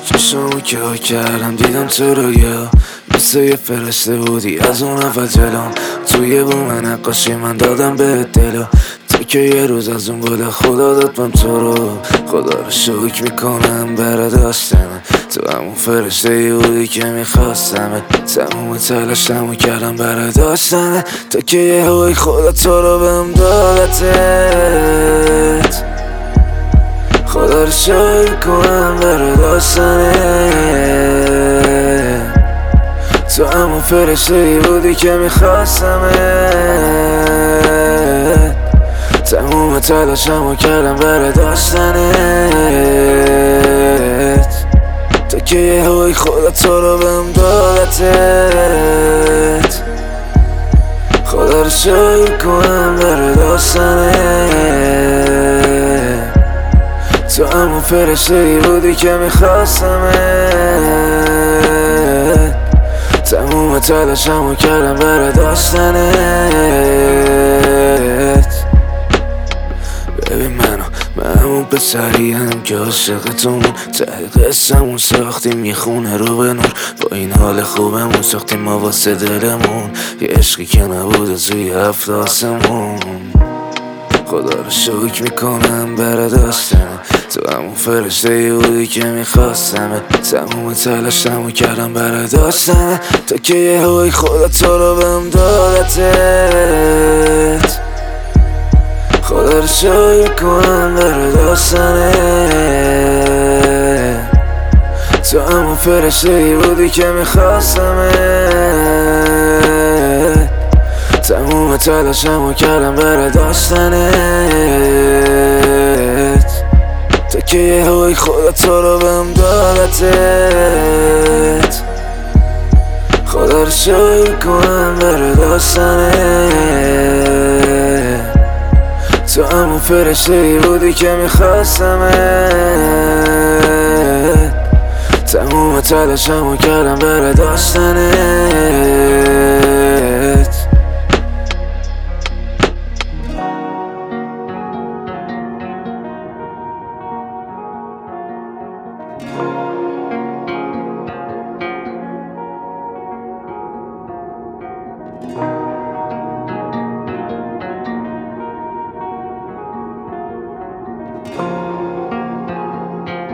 چشمو که کردم دیدم تو رو یا مثل یه فرشته بودی از اون اول جلوم. توی بوم نقاشی من دادم به دلو، تو که یه روز از اون بود خدا داد من تو رو. خدا رو شکر میکنم برا داشتم تو، همون فرشته ای بودی که میخواستم. تموم تلاشمو کردم برا داشتن تو، که یه هوی خدا تو رو بهم دادتت. خدا رو شکر کنم برا داشتنت، تو همون فرشته ای بودی که میخواستمت. تموم تلاشمو کردم برا داشتنت، تو که یه هوی خدا تو رو بهم دادتت. خدا رو شکر کنم برا داشتنت، تو همون فرشته ای بودی که میخواستمت. تموم تلاشمو کردم برا داشتنت. ببین من همون پسریم که عاشقتون ته قصه‌مون ساختیم یه خونه رو به نور. با این حال خوبمون ساختیم ما واسه دلمون یه عشقی که نبوده توی هفت آسمون. خدا رو شکر میکنم برا داشتن تو، همون فرشته ای بودی که میخواستم. تموم تلاشمو کردم برا داشتن تو، که یه هوی خدا تو رو بهم دادتت. خدا رو شکر کنم برا داشتنت، تو همون فرشته ای بودی که میخواستمت. تموم تلاشمو کردم برا داشتنت، تو که یه هوی خدا تو رو بهم دادتت. خدا رو شکر کنم برا داشتنت، تو همون فرشته ای بودی که میخواستمت. تموم تلاشمو کردم برا داشتنت.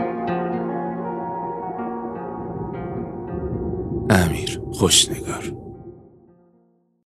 امیر خوشنگار.